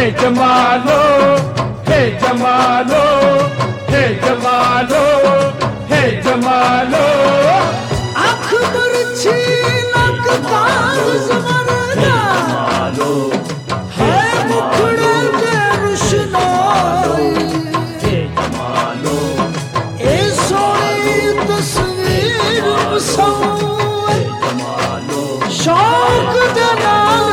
जमालो, हे जमालो, हे जमालो, हे जमालो। आँख बरछी नक कान ज़मरदा, है मुखड़े के रुशनाई। ए सोनी तस्वीर मुसव्वर, शौक दे नाल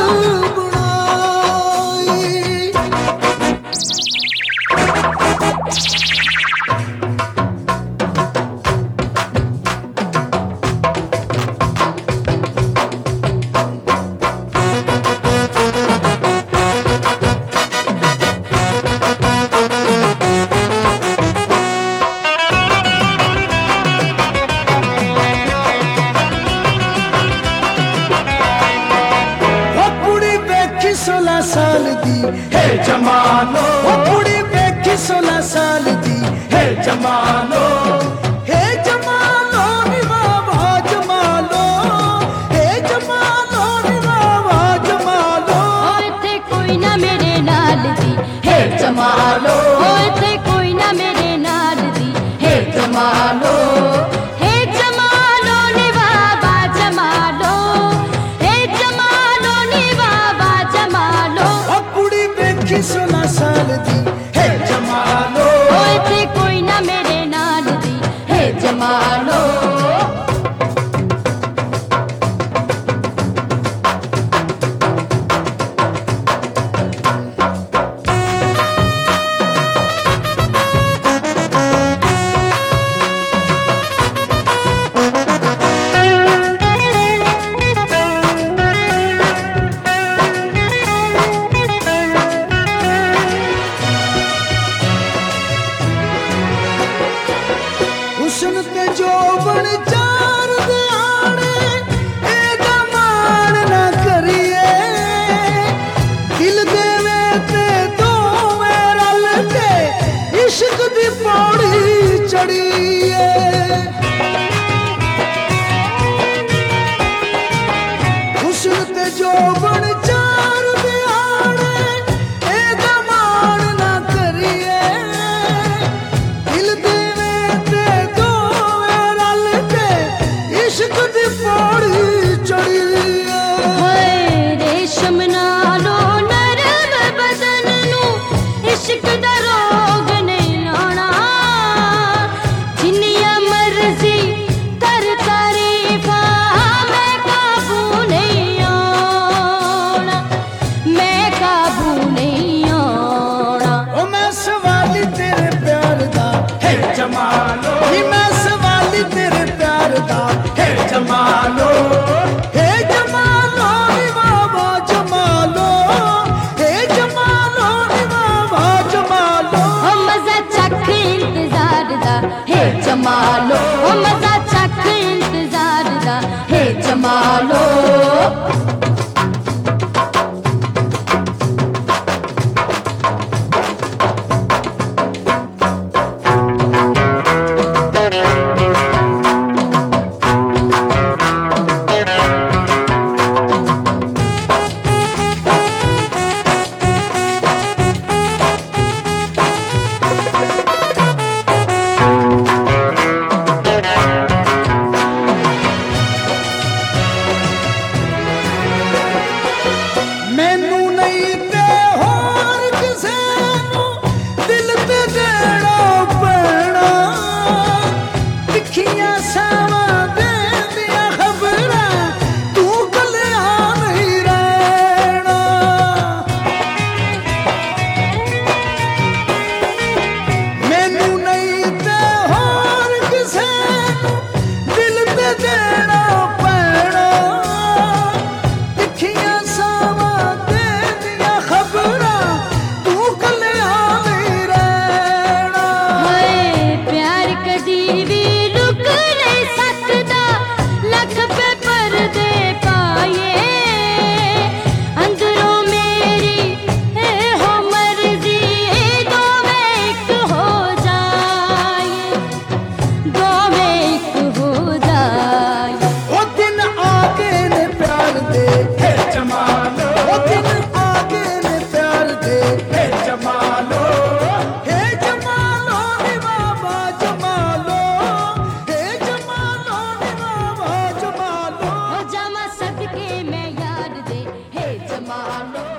साल दी, हे जमालो, वो कुड़ी वेखी 16 साल दी। हे जमालो, हे जमालो नी बाबा जमालो, हे जमालो नी बाबा जमालो। इत्थे कोई ना मेरे नाल दी, हे जमालो, इत्थे कोई ना मेरे नाल दी। हे जमालो, हे जमालो नी बाबा जमालो, हे जमालो नी बाबा जमालो। वो कुड़ी वेखी 16 साल दी, हे जमालो, इत्थे कोई ना मेरे नाल दी। हे जमालो। हुस्न ते जोबन चार दे आने, एदा मान ना करिए। दिल देवे ते दोवें रल के इश्क दी पौड़ी चढ़िए। हुस्न ते जोबन चार दे आने, एदा मान ना करिए। दिल देवे ते दोवें रल के इश्क दी पौड़ी चढ़िए। होए रेशम नालो नरम बदन नू इश्क दा रोग नहीं लाना। जिन्नियां मर्जी कर तारीफां, मैं काबू नहीं आना, मैं काबू नहीं आना। ओ मैं सवाली तेरे प्यार दा, हे जमालो, नी मैं सवाली तेरे प्यार दा। हे जमालो, हे जमालो नी बाबा जमालो, हे जमालो नी बाबा जमालो। ओ मजा चख इंतजार दा, हे जमालो। ओ मजा चख इंतजार दा, हे जमालो। ਜਮਾਲੋ